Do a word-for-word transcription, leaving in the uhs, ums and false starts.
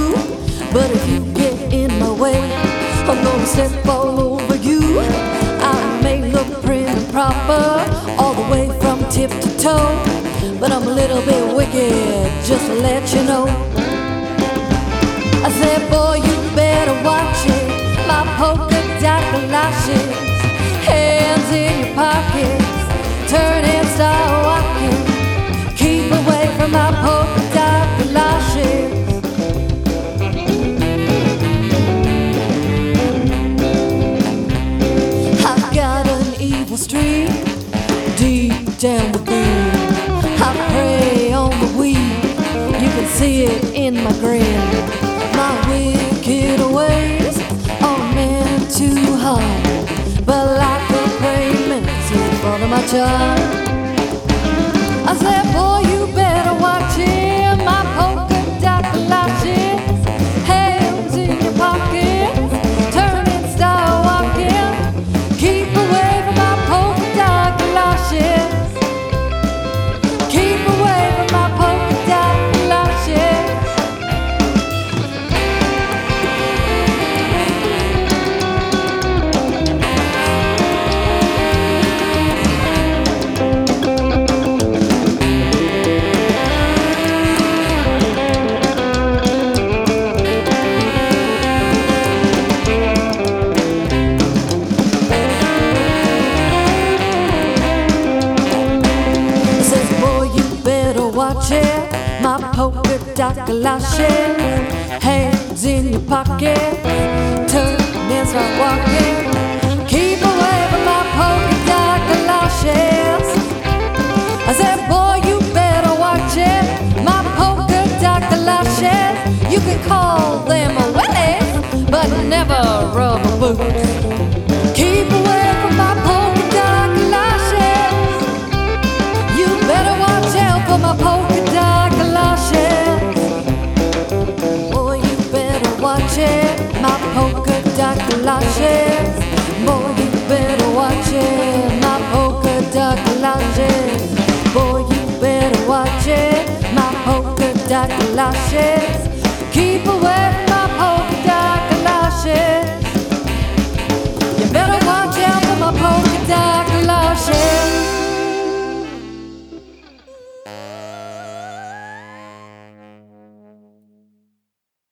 you. But if you get in my way, I'm gonna step all over you. I may look prim and proper, all the way from tip to toe, but I'm a little bit wicked, just to let you know. I said, boy, you better watch it. My polka dot galoshes, hands in your pockets, turn and start walking. Keep away from my polka dot galoshes. I've got an evil streak deep down within. I prey on the weak, you can see it in my grin. My wicked ways are meant to hide, but like a praying mantis in front of my child. I said, boy, you better watch it. My polka dot galoshes, hands in your pockets, turn and start walking. Keep away from my polka dot galoshes. Keep away from my polka dot galoshes. Watch it, my polka dot galoshes, hands in your pocket, turn and start walking. Keep away from my polka dot galoshes. I said, boy, you better watch it, my polka dot galoshes. You can call them a wellies, but never rubber boots. Keep away from my polka dot galoshes. You better watch out for my polka dot galoshes. Boy, you better watch it, my polka dot galoshes. Boy, you better watch it, my polka dot galoshes. Boy, you better watch it, my polka dot galoshes.